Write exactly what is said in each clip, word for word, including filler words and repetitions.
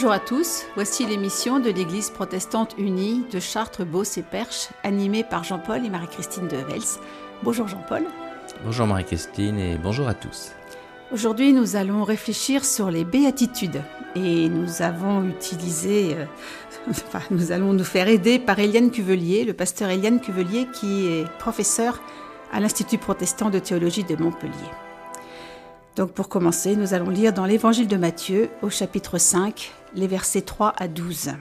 Bonjour à tous, voici l'émission de l'Église protestante unie de Chartres, Beauce et Perche, animée par Jean-Paul et Marie-Christine de Vels. Bonjour Jean-Paul. Bonjour Marie-Christine et bonjour à tous. Aujourd'hui, nous allons réfléchir sur les béatitudes et nous avons utilisé, euh, enfin, nous allons nous faire aider par Éliane Cuvelier, le pasteur Éliane Cuvelier qui est professeur à l'Institut protestant de théologie de Montpellier. Donc pour commencer, nous allons lire dans l'Évangile de Matthieu au chapitre cinq, les versets trois à douze.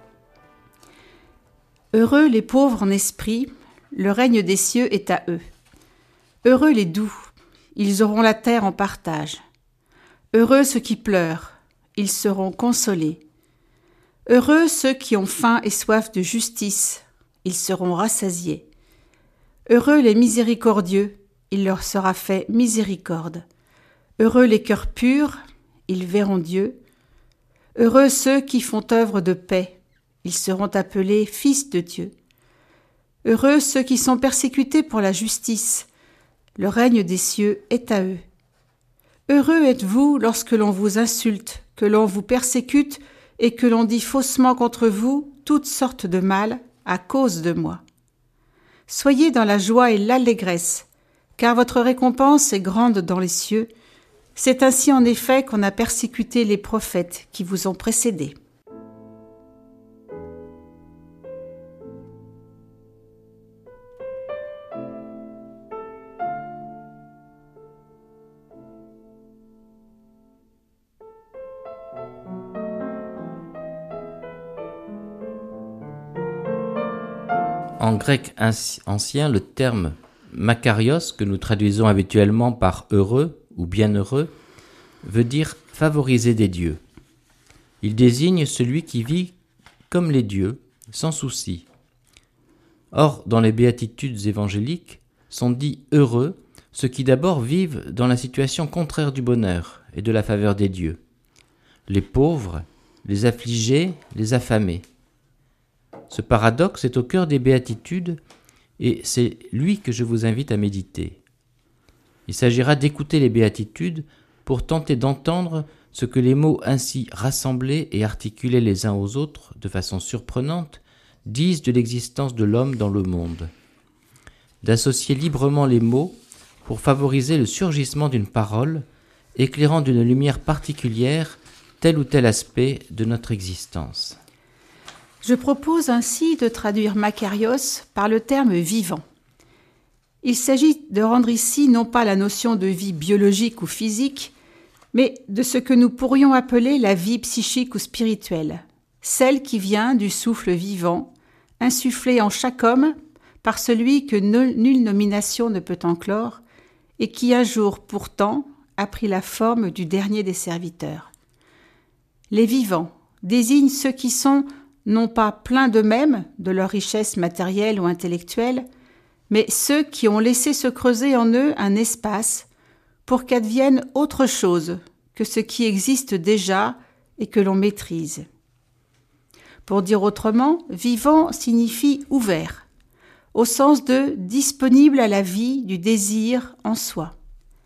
Heureux les pauvres en esprit, le règne des cieux est à eux. Heureux les doux, ils auront la terre en partage. Heureux ceux qui pleurent, ils seront consolés. Heureux ceux qui ont faim et soif de justice, ils seront rassasiés. Heureux les miséricordieux, il leur sera fait miséricorde. Heureux les cœurs purs, ils verront Dieu. Heureux ceux qui font œuvre de paix, ils seront appelés fils de Dieu. Heureux ceux qui sont persécutés pour la justice, le règne des cieux est à eux. Heureux êtes-vous lorsque l'on vous insulte, que l'on vous persécute et que l'on dit faussement contre vous toutes sortes de mal à cause de moi. Soyez dans la joie et l'allégresse, car votre récompense est grande dans les cieux. C'est ainsi en effet qu'on a persécuté les prophètes qui vous ont précédés. En grec ancien, le terme makarios, que nous traduisons habituellement par heureux ou bienheureux, veut dire favoriser des dieux. Il désigne celui qui vit comme les dieux, sans souci. Or, dans les béatitudes évangéliques, sont dits heureux ceux qui d'abord vivent dans la situation contraire du bonheur et de la faveur des dieux. Les pauvres, les affligés, les affamés. Ce paradoxe est au cœur des béatitudes et c'est lui que je vous invite à méditer. Il s'agira d'écouter les béatitudes pour tenter d'entendre ce que les mots ainsi rassemblés et articulés les uns aux autres de façon surprenante disent de l'existence de l'homme dans le monde. D'associer librement les mots pour favoriser le surgissement d'une parole, éclairant d'une lumière particulière tel ou tel aspect de notre existence. Je propose ainsi de traduire makarios par le terme vivant. Il s'agit de rendre ici non pas la notion de vie biologique ou physique, mais de ce que nous pourrions appeler la vie psychique ou spirituelle, celle qui vient du souffle vivant, insufflé en chaque homme par celui que nulle nomination ne peut enclore, et qui un jour pourtant a pris la forme du dernier des serviteurs. Les vivants désignent ceux qui sont non pas pleins d'eux-mêmes, de leur richesse matérielle ou intellectuelle, mais ceux qui ont laissé se creuser en eux un espace pour qu'advienne autre chose que ce qui existe déjà et que l'on maîtrise. Pour dire autrement, vivant signifie ouvert, au sens de disponible à la vie du désir en soi.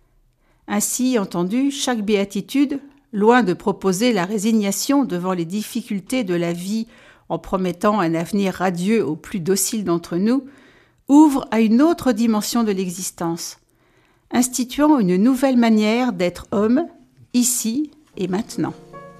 Ainsi entendu, chaque béatitude, loin de proposer la résignation devant les difficultés de la vie en promettant un avenir radieux aux plus dociles d'entre nous, ouvre à une autre dimension de l'existence, instituant une nouvelle manière d'être homme, ici et maintenant.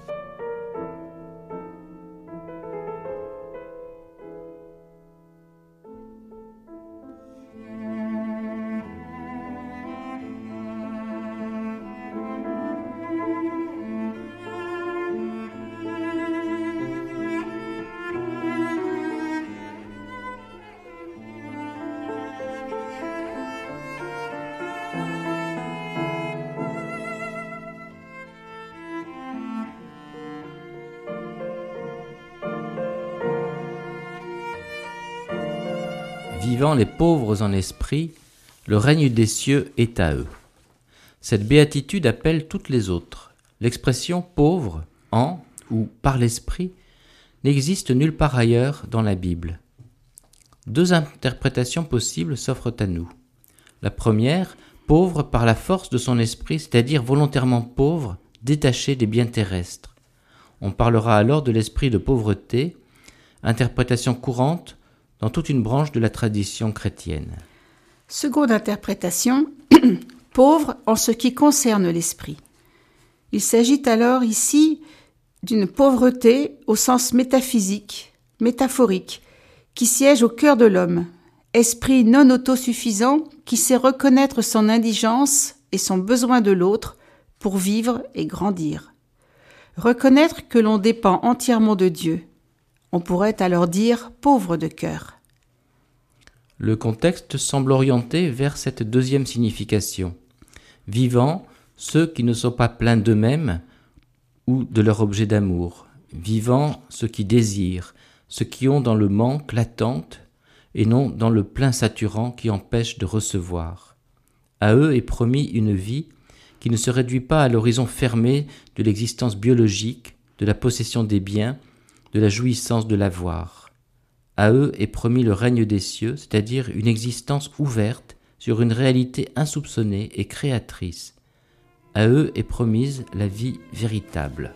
Vivant les pauvres en esprit, le règne des cieux est à eux. Cette béatitude appelle toutes les autres. L'expression « pauvre » en ou par l'esprit n'existe nulle part ailleurs dans la Bible. Deux interprétations possibles s'offrent à nous. La première, pauvre par la force de son esprit, c'est-à-dire volontairement pauvre, détaché des biens terrestres. On parlera alors de l'esprit de pauvreté, interprétation courante dans toute une branche de la tradition chrétienne. Seconde interprétation, pauvre en ce qui concerne l'esprit. Il s'agit alors ici d'une pauvreté au sens métaphysique, métaphorique, qui siège au cœur de l'homme, esprit non autosuffisant qui sait reconnaître son indigence et son besoin de l'autre pour vivre et grandir. Reconnaître que l'on dépend entièrement de Dieu. On pourrait alors dire pauvre de cœur. Le contexte semble orienté vers cette deuxième signification. Vivant, ceux qui ne sont pas pleins d'eux-mêmes ou de leur objet d'amour. Vivant, ceux qui désirent, ceux qui ont dans le manque l'attente et non dans le plein saturant qui empêche de recevoir. À eux est promis une vie qui ne se réduit pas à l'horizon fermé de l'existence biologique, de la possession des biens, de la jouissance de l'avoir. À eux est promis le règne des cieux, c'est-à-dire une existence ouverte sur une réalité insoupçonnée et créatrice. À eux est promise la vie véritable.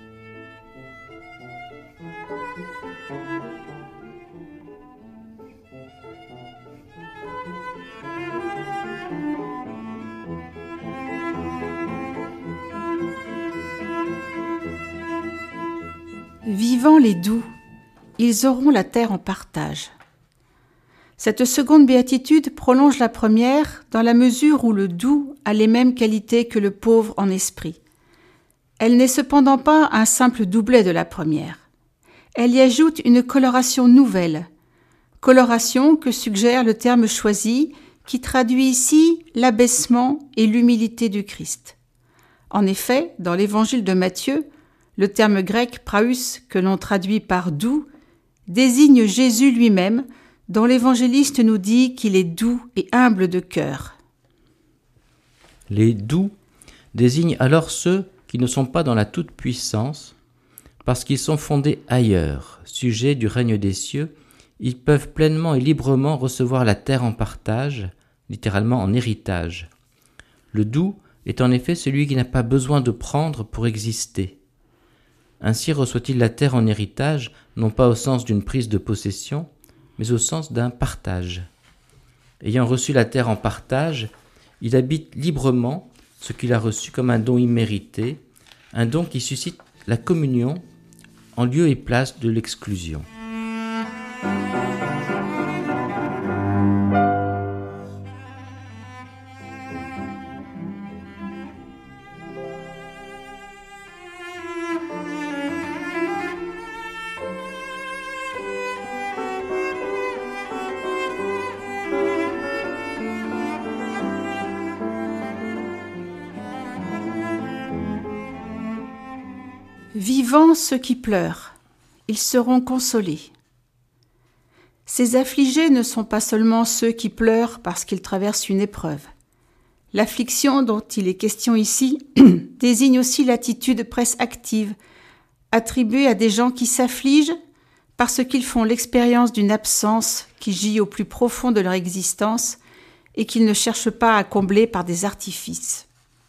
Vivant les doux, ils auront la terre en partage. Cette seconde béatitude prolonge la première dans la mesure où le doux a les mêmes qualités que le pauvre en esprit. Elle n'est cependant pas un simple doublet de la première. Elle y ajoute une coloration nouvelle, coloration que suggère le terme choisi qui traduit ici l'abaissement et l'humilité du Christ. En effet, dans l'évangile de Matthieu, le terme grec praus, que l'on traduit par doux, désigne Jésus lui-même, dont l'évangéliste nous dit qu'il est doux et humble de cœur. Les doux désignent alors ceux qui ne sont pas dans la toute-puissance, parce qu'ils sont fondés ailleurs, sujets du règne des cieux. Ils peuvent pleinement et librement recevoir la terre en partage, littéralement en héritage. Le doux est en effet celui qui n'a pas besoin de prendre pour exister. Ainsi reçoit-il la terre en héritage, non pas au sens d'une prise de possession, mais au sens d'un partage. Ayant reçu la terre en partage, il habite librement ce qu'il a reçu comme un don immérité, un don qui suscite la communion en lieu et place de l'exclusion. Vivants ceux qui pleurent, ils seront consolés. Ces affligés ne sont pas seulement ceux qui pleurent parce qu'ils traversent une épreuve. L'affliction dont il est question ici désigne aussi l'attitude presque active, attribuée à des gens qui s'affligent parce qu'ils font l'expérience d'une absence qui gît au plus profond de leur existence et qu'ils ne cherchent pas à combler par des artifices.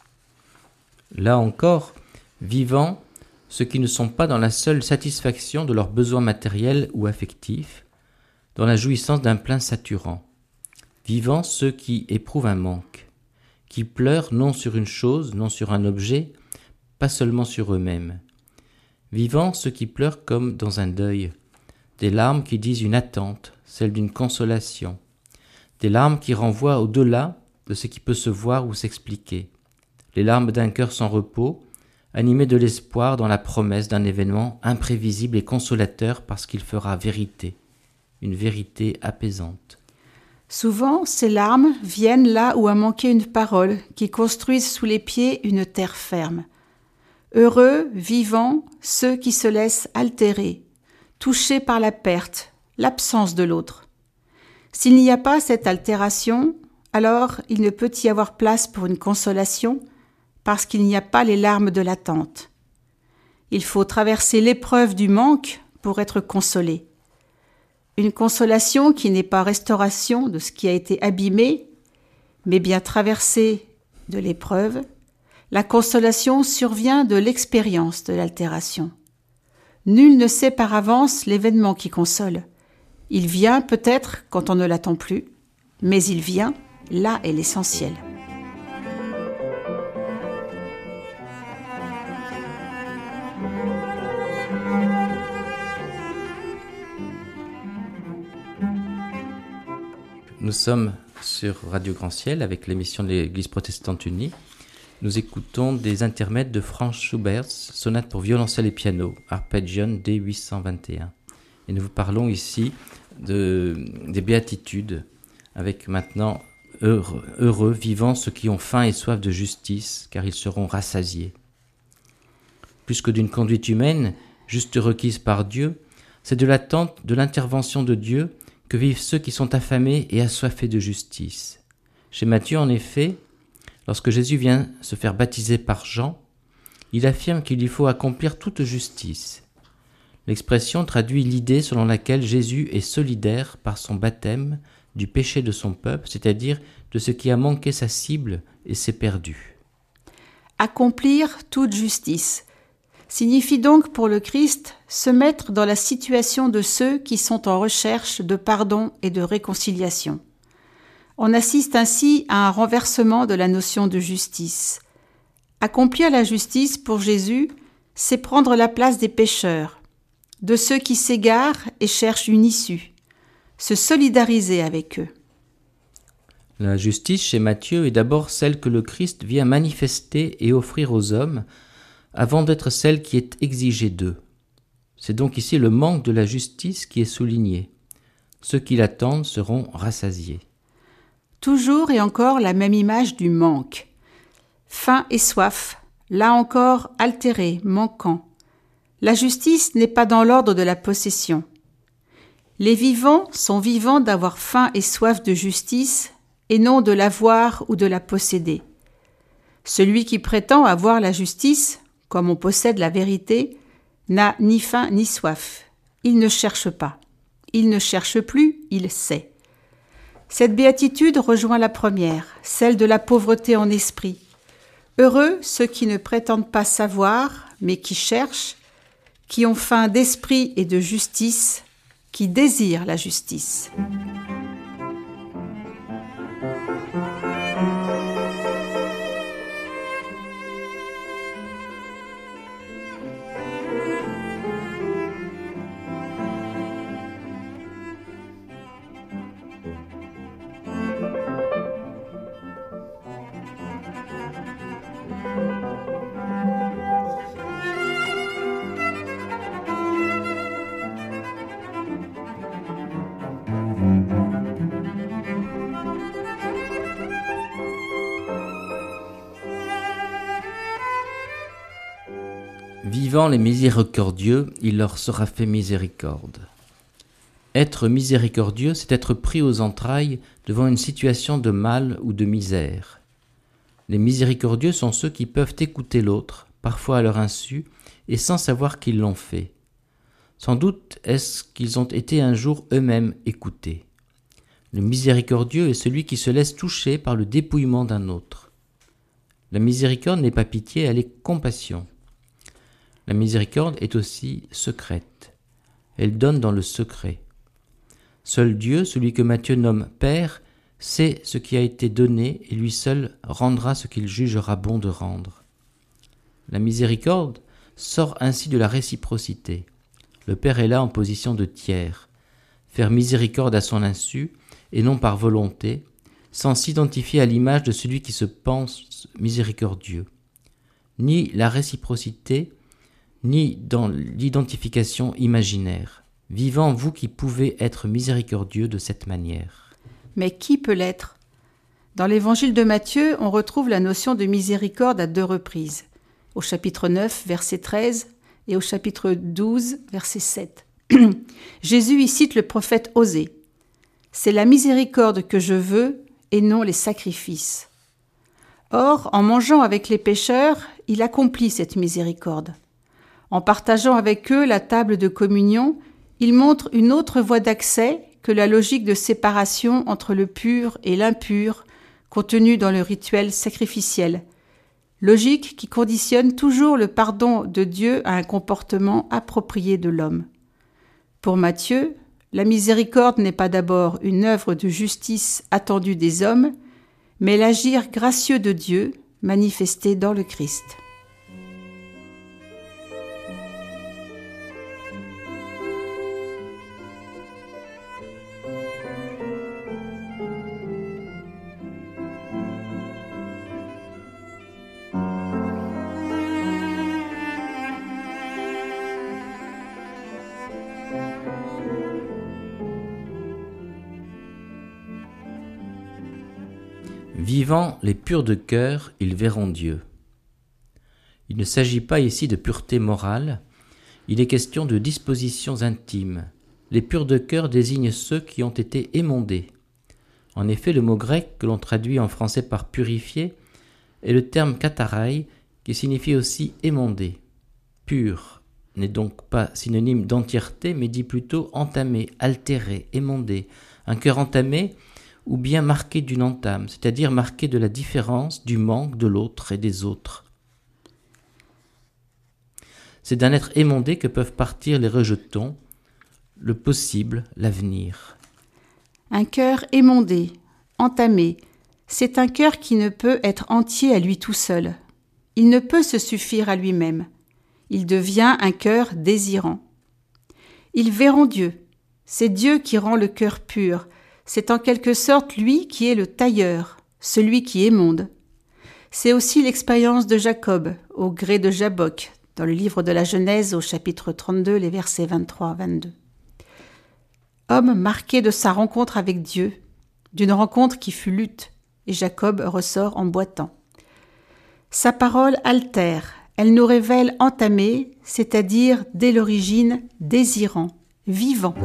Là encore, vivants, ceux qui ne sont pas dans la seule satisfaction de leurs besoins matériels ou affectifs, dans la jouissance d'un plein saturant. Vivants ceux qui éprouvent un manque, qui pleurent non sur une chose, non sur un objet, pas seulement sur eux-mêmes. Vivants ceux qui pleurent comme dans un deuil, des larmes qui disent une attente, celle d'une consolation, des larmes qui renvoient au-delà de ce qui peut se voir ou s'expliquer, les larmes d'un cœur sans repos, animé de l'espoir dans la promesse d'un événement imprévisible et consolateur parce qu'il fera vérité, une vérité apaisante. Souvent, ces larmes viennent là où a manqué une parole qui construise sous les pieds une terre ferme. Heureux, vivants, ceux qui se laissent altérer, touchés par la perte, l'absence de l'autre. S'il n'y a pas cette altération, alors il ne peut y avoir place pour une consolation, parce qu'il n'y a pas les larmes de l'attente. Il faut traverser l'épreuve du manque pour être consolé. Une consolation qui n'est pas restauration de ce qui a été abîmé, mais bien traversée de l'épreuve. La consolation survient de l'expérience de l'altération. Nul ne sait par avance l'événement qui console. Il vient peut-être quand on ne l'attend plus, mais il vient, là est l'essentiel. Nous sommes sur Radio Grand Ciel avec l'émission de l'Église protestante unie. Nous écoutons des intermèdes de Franz Schubert, sonate pour violoncelle et piano, Arpeggion D huit cent vingt et un. Et nous vous parlons ici de, des béatitudes, avec maintenant heureux, heureux, vivants ceux qui ont faim et soif de justice, car ils seront rassasiés. Plus que d'une conduite humaine, juste requise par Dieu, c'est de l'attente de l'intervention de Dieu que vivent ceux qui sont affamés et assoiffés de justice. Chez Matthieu, en effet, lorsque Jésus vient se faire baptiser par Jean, il affirme qu'il lui faut accomplir toute justice. L'expression traduit l'idée selon laquelle Jésus est solidaire par son baptême du péché de son peuple, c'est-à-dire de ce qui a manqué sa cible et s'est perdu. Accomplir toute justice signifie donc pour le Christ se mettre dans la situation de ceux qui sont en recherche de pardon et de réconciliation. On assiste ainsi à un renversement de la notion de justice. Accomplir la justice pour Jésus, c'est prendre la place des pécheurs, de ceux qui s'égarent et cherchent une issue, se solidariser avec eux. La justice chez Matthieu est d'abord celle que le Christ vient manifester et offrir aux hommes, avant d'être celle qui est exigée d'eux. C'est donc ici le manque de la justice qui est souligné. Ceux qui l'attendent seront rassasiés. Toujours et encore la même image du manque. Faim et soif, là encore altéré, manquant. La justice n'est pas dans l'ordre de la possession. Les vivants sont vivants d'avoir faim et soif de justice et non de l'avoir ou de la posséder. Celui qui prétend avoir la justice, comme on possède la vérité, n'a ni faim ni soif. Il ne cherche pas. Il ne cherche plus, il sait. Cette béatitude rejoint la première, celle de la pauvreté en esprit. Heureux ceux qui ne prétendent pas savoir, mais qui cherchent, qui ont faim d'esprit et de justice, qui désirent la justice. Vivant les miséricordieux, il leur sera fait miséricorde. Être miséricordieux, c'est être pris aux entrailles devant une situation de mal ou de misère. Les miséricordieux sont ceux qui peuvent écouter l'autre, parfois à leur insu, et sans savoir qu'ils l'ont fait. Sans doute est-ce qu'ils ont été un jour eux-mêmes écoutés. Le miséricordieux est celui qui se laisse toucher par le dépouillement d'un autre. La miséricorde n'est pas pitié, elle est compassion. La miséricorde est aussi secrète. Elle donne dans le secret. Seul Dieu, celui que Matthieu nomme Père, sait ce qui a été donné et lui seul rendra ce qu'il jugera bon de rendre. La miséricorde sort ainsi de la réciprocité. Le Père est là en position de tiers. Faire miséricorde à son insu et non par volonté, sans s'identifier à l'image de celui qui se pense miséricordieux. Ni la réciprocité, ni dans l'identification imaginaire. Vivant vous qui pouvez être miséricordieux de cette manière. Mais qui peut l'être ? Dans l'évangile de Matthieu, on retrouve la notion de miséricorde à deux reprises, au chapitre neuf, verset treize, et au chapitre douze, verset sept. Jésus y cite le prophète Osée. « C'est la miséricorde que je veux, et non les sacrifices. » Or, en mangeant avec les pécheurs, il accomplit cette miséricorde. En partageant avec eux la table de communion, il montre une autre voie d'accès que la logique de séparation entre le pur et l'impur contenue dans le rituel sacrificiel. logique qui conditionne toujours le pardon de Dieu à un comportement approprié de l'homme. Pour Matthieu, la miséricorde n'est pas d'abord une œuvre de justice attendue des hommes, mais l'agir gracieux de Dieu manifesté dans le Christ. Vivant les purs de cœur, ils verront Dieu. Il ne s'agit pas ici de pureté morale, il est question de dispositions intimes. Les purs de cœur désignent ceux qui ont été émondés. En effet, le mot grec que l'on traduit en français par purifier est le terme katharai qui signifie aussi émondé. Pur n'est donc pas synonyme d'entièreté, mais dit plutôt entamé, altéré, émondé. Un cœur entamé ou bien marqué d'une entame, c'est-à-dire marqué de la différence, du manque de l'autre et des autres. C'est d'un être émondé que peuvent partir les rejetons, le possible, l'avenir. Un cœur émondé, entamé, c'est un cœur qui ne peut être entier à lui tout seul. Il ne peut se suffire à lui-même. Il devient un cœur désirant. Ils verront Dieu. C'est Dieu qui rend le cœur pur. C'est en quelque sorte lui qui est le tailleur, celui qui émonde. C'est aussi l'expérience de Jacob, au gré de Jabbok, dans le livre de la Genèse au chapitre trente-deux, les versets vingt-trois à vingt-deux. Homme marqué de sa rencontre avec Dieu, d'une rencontre qui fut lutte, et Jacob ressort en boitant. Sa parole altère, elle nous révèle entamé, c'est-à-dire dès l'origine désirant, vivant.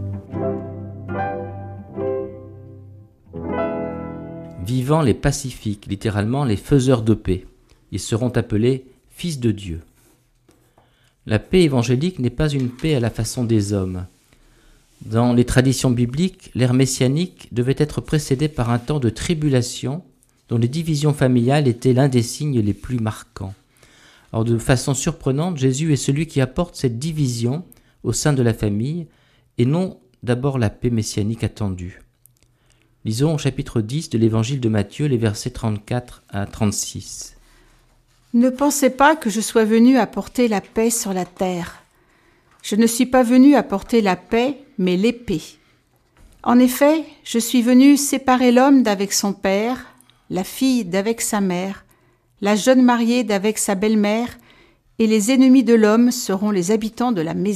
Vivant les pacifiques, littéralement les faiseurs de paix. Ils seront appelés fils de Dieu. La paix évangélique n'est pas une paix à la façon des hommes. Dans les traditions bibliques, l'ère messianique devait être précédée par un temps de tribulation dont les divisions familiales étaient l'un des signes les plus marquants. Or, de façon surprenante, Jésus est celui qui apporte cette division au sein de la famille et non d'abord la paix messianique attendue. Lisons au chapitre dix de l'évangile de Matthieu, les versets trente-quatre à trente-six. « Ne pensez pas que je sois venu apporter la paix sur la terre. Je ne suis pas venu apporter la paix, mais l'épée. En effet, je suis venu séparer l'homme d'avec son père, la fille d'avec sa mère, la jeune mariée d'avec sa belle-mère, et les ennemis de l'homme seront les habitants de la maison. »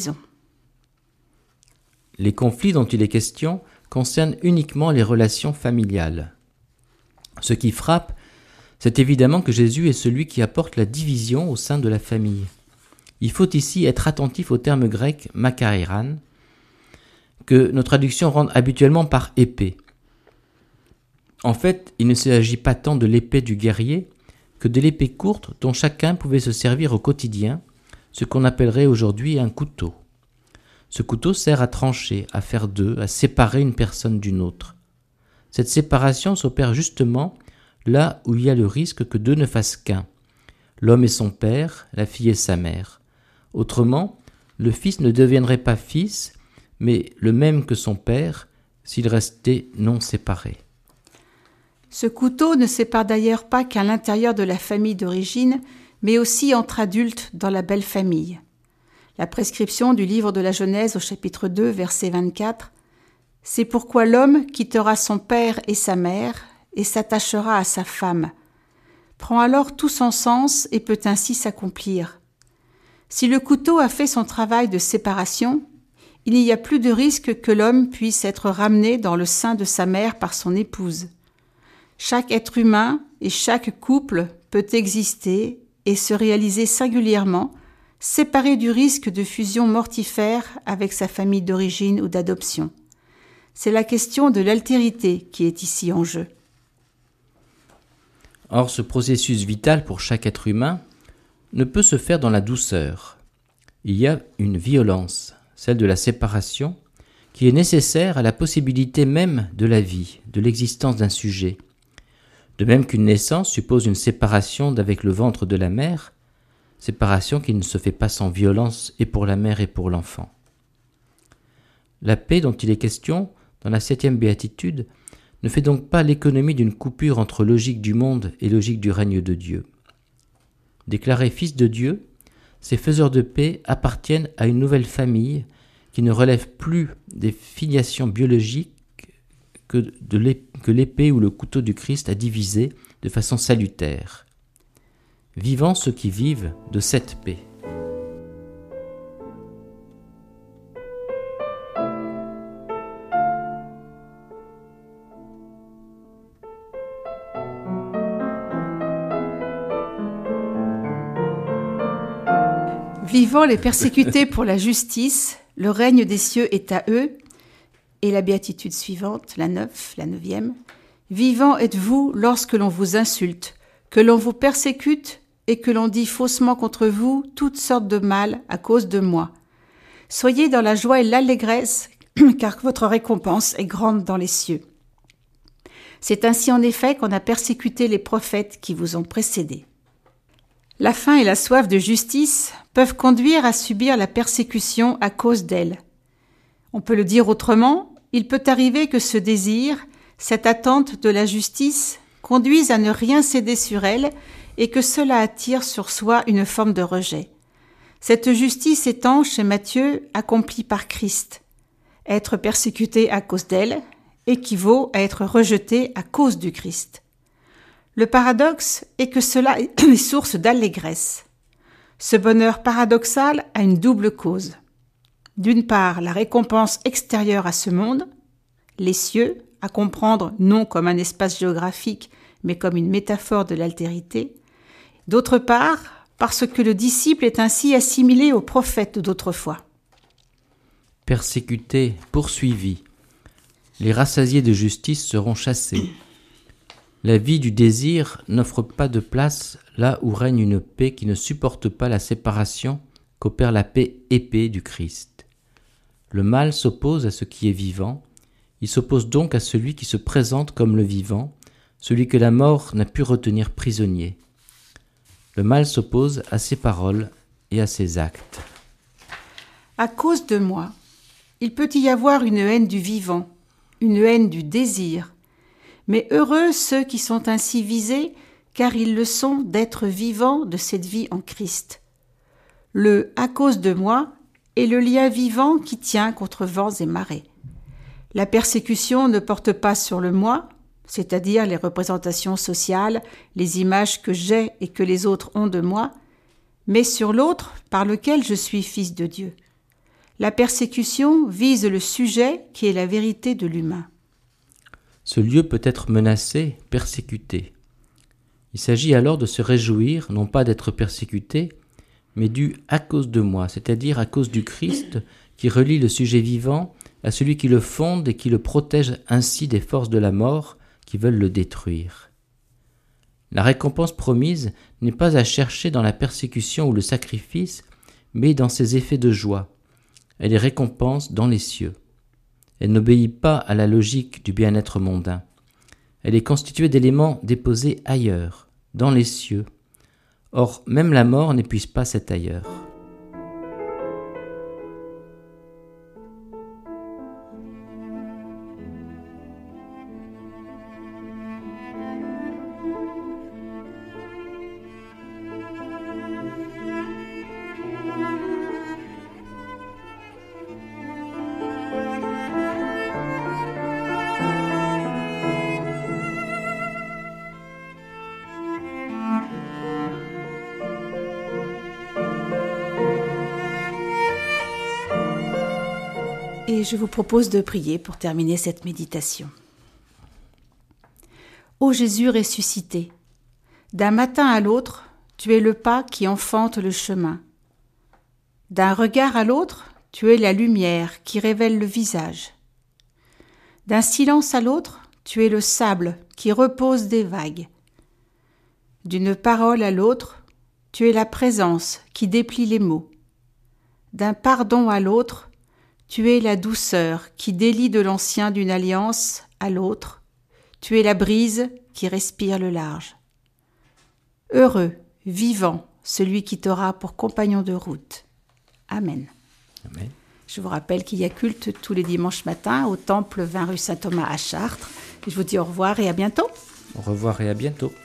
Les conflits dont il est question concernent uniquement les relations familiales. Ce qui frappe, c'est évidemment que Jésus est celui qui apporte la division au sein de la famille. Il faut ici être attentif au terme grec « makairan » que nos traductions rendent habituellement par « épée ». En fait, il ne s'agit pas tant de l'épée du guerrier que de l'épée courte dont chacun pouvait se servir au quotidien, ce qu'on appellerait aujourd'hui un couteau. Ce couteau sert à trancher, à faire deux, à séparer une personne d'une autre. Cette séparation s'opère justement là où il y a le risque que deux ne fassent qu'un. L'homme et son père, la fille et sa mère. Autrement, le fils ne deviendrait pas fils, mais le même que son père, s'il restait non séparé. Ce couteau ne sépare d'ailleurs pas qu'à l'intérieur de la famille d'origine, mais aussi entre adultes dans la belle famille. La prescription du livre de la Genèse au chapitre deux, verset vingt-quatre, « C'est pourquoi l'homme quittera son père et sa mère et s'attachera à sa femme. Prend alors tout son sens et peut ainsi s'accomplir. Si le couteau a fait son travail de séparation, il n'y a plus de risque que l'homme puisse être ramené dans le sein de sa mère par son épouse. Chaque être humain et chaque couple peut exister et se réaliser singulièrement, séparé du risque de fusion mortifère avec sa famille d'origine ou d'adoption. C'est la question de l'altérité qui est ici en jeu. Or, ce processus vital pour chaque être humain ne peut se faire dans la douceur. Il y a une violence, celle de la séparation, qui est nécessaire à la possibilité même de la vie, de l'existence d'un sujet. De même qu'une naissance suppose une séparation d'avec le ventre de la mère, séparation qui ne se fait pas sans violence et pour la mère et pour l'enfant. La paix dont il est question dans la septième béatitude ne fait donc pas l'économie d'une coupure entre logique du monde et logique du règne de Dieu. Déclarés fils de Dieu, ces faiseurs de paix appartiennent à une nouvelle famille qui ne relève plus des filiations biologiques que, de l'ép- que l'épée ou le couteau du Christ a divisé de façon salutaire. Vivant ceux qui vivent de cette paix. Vivant les persécutés pour la justice, le règne des cieux est à eux. Et la béatitude suivante, la neuf, la neuvième. Vivant êtes-vous lorsque l'on vous insulte, que l'on vous persécute et que l'on dit faussement contre vous toutes sortes de mal à cause de moi. Soyez dans la joie et l'allégresse, car votre récompense est grande dans les cieux. C'est ainsi en effet qu'on a persécuté les prophètes qui vous ont précédés. La faim et la soif de justice peuvent conduire à subir la persécution à cause d'elle. On peut le dire autrement, il peut arriver que ce désir, cette attente de la justice, conduise à ne rien céder sur elle et que cela attire sur soi une forme de rejet. Cette justice étant, chez Matthieu, accomplie par Christ. Être persécuté à cause d'elle équivaut à être rejeté à cause du Christ. Le paradoxe est que cela est source d'allégresse. Ce bonheur paradoxal a une double cause. D'une part, la récompense extérieure à ce monde, les cieux, à comprendre non comme un espace géographique, mais comme une métaphore de l'altérité. D'autre part, parce que le disciple est ainsi assimilé au prophète d'autrefois. Persécutés, poursuivis, les rassasiés de justice seront chassés. La vie du désir n'offre pas de place là où règne une paix qui ne supporte pas la séparation qu'opère la paix épée du Christ. Le mal s'oppose à ce qui est vivant, il s'oppose donc à celui qui se présente comme le vivant, celui que la mort n'a pu retenir prisonnier. Le mal s'oppose à ses paroles et à ses actes. À cause de moi, il peut y avoir une haine du vivant, une haine du désir, mais heureux ceux qui sont ainsi visés, car ils le sont d'être vivants de cette vie en Christ. Le « à cause de moi » est le lien vivant qui tient contre vents et marées. La persécution ne porte pas sur le moi, c'est-à-dire les représentations sociales, les images que j'ai et que les autres ont de moi, mais sur l'autre par lequel je suis fils de Dieu. La persécution vise le sujet qui est la vérité de l'humain. Ce lieu peut être menacé, persécuté. Il s'agit alors de se réjouir, non pas d'être persécuté, mais du « à cause de moi », c'est-à-dire à cause du Christ qui relie le sujet vivant à celui qui le fonde et qui le protège ainsi des forces de la mort qui veulent le détruire. La récompense promise n'est pas à chercher dans la persécution ou le sacrifice, mais dans ses effets de joie. Elle est récompense dans les cieux. Elle n'obéit pas à la logique du bien-être mondain. Elle est constituée d'éléments déposés ailleurs, dans les cieux. Or, même la mort n'épuise pas cet ailleurs. Et je vous propose de prier pour terminer cette méditation. Ô Jésus ressuscité, d'un matin à l'autre, tu es le pas qui enfante le chemin. D'un regard à l'autre, tu es la lumière qui révèle le visage. D'un silence à l'autre, tu es le sable qui repose des vagues. D'une parole à l'autre, tu es la présence qui déplie les mots. D'un pardon à l'autre, tu es la douceur qui délie de l'ancien d'une alliance à l'autre. Tu es la brise qui respire le large. Heureux, vivant, celui qui t'aura pour compagnon de route. Amen. Amen. Je vous rappelle qu'il y a culte tous les dimanches matins au temple vingt rue Saint-Thomas à Chartres. Je vous dis au revoir et à bientôt. Au revoir et à bientôt.